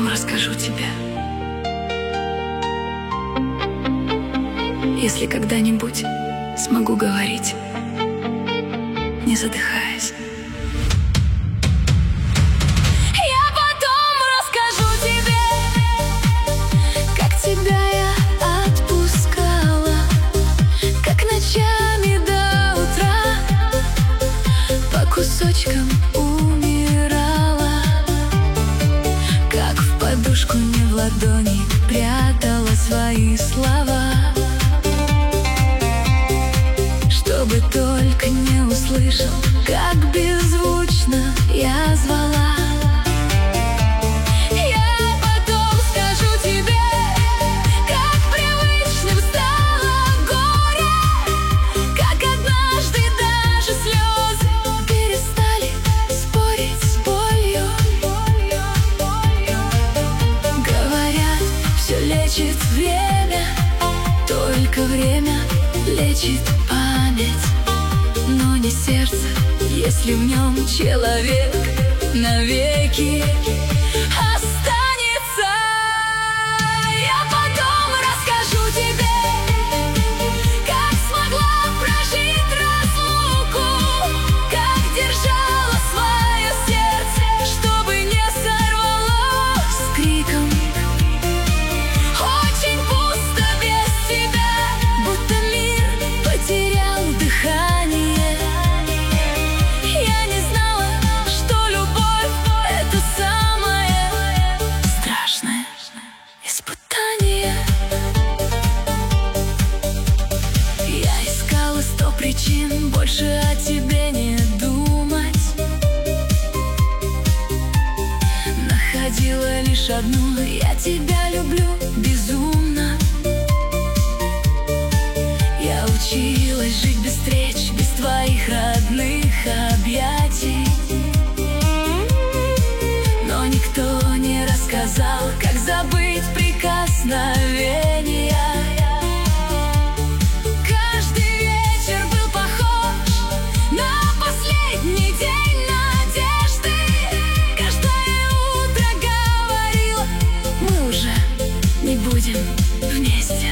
потом расскажу тебе. Если когда-нибудь смогу говорить, не задыхаясь. Я потом расскажу тебе, как тебя я отпускала, как ночами до утра по кусочкам умирала, как в подушку не в ладони прятала свои слова, чтобы только не услышал, как беззвучно я звала. Я потом скажу тебе, как привычным стало горе, как однажды даже слезы перестали спорить с болью. Говорят, все лечит время, только время лечит память, но не сердце, если в нем человек навеки останется. Я потом расскажу тебе, как смогла прожить разлуку, как держала свое сердце, чтобы не сорвалось с криком. Очень пусто без тебя, будто мир потерял дыхание. Я не знала, что любовь — это самое страшное испытание. Я искала 100 причин больше о тебе не думать, находила лишь одну: я тебя люблю безумно. Я училась жить без встреч, без твоих родных объятий, но никто не рассказал, как забыть прикосновения. Каждый вечер был похож на последний день надежды. Каждое утро говорила: мы уже не будем вместе.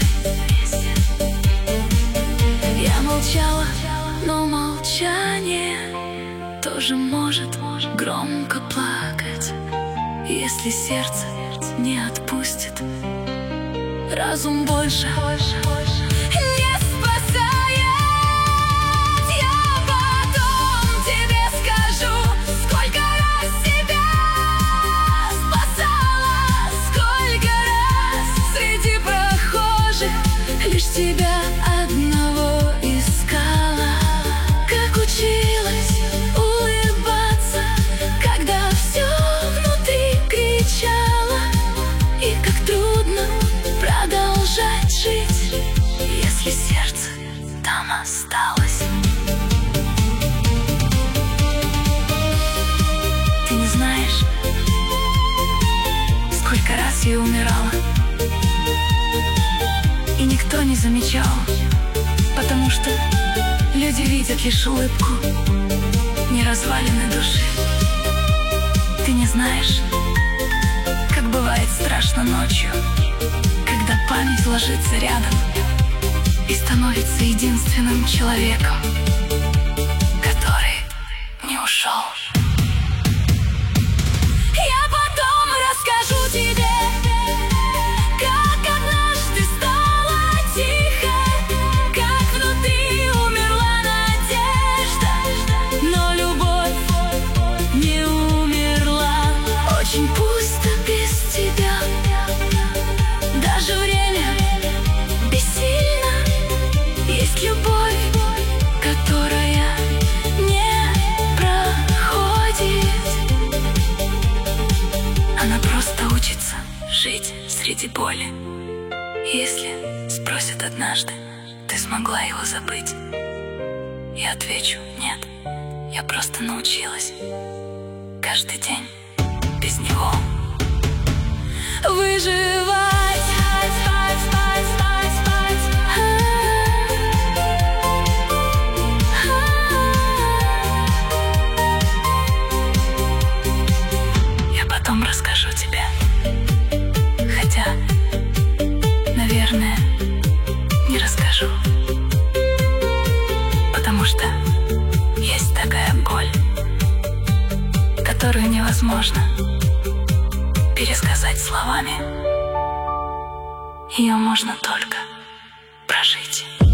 Я молчала, но молчание тоже может громко плакать, если сердце не отпустит. Разум больше не спасает. Я потом тебе скажу, сколько раз себя спасала, сколько раз среди прохожих лишь тебя одного искала, как училась улыбаться, когда все внутри кричало, и как трудно продолжать жить, если сердце там осталось. Ты не знаешь, сколько раз я умирала, и никто не замечал, потому что люди видят лишь улыбку, не развалины души. Ты не знаешь, как бывает страшно ночью, когда память ложится рядом и становится единственным человеком, который не ушел. Я потом расскажу тебе, как однажды стало тихо, как внутри умерла надежда, но любовь не умерла. Очень пусто без тебя, даже время бессильно. Есть любовь, которая не проходит. Она просто учится жить среди боли. Если спросят однажды, ты смогла его забыть, я отвечу: нет, я просто научилась каждый день без него выживать. Я потом расскажу тебе. Потому что есть такая боль, которую невозможно пересказать словами. Ее можно только прожить.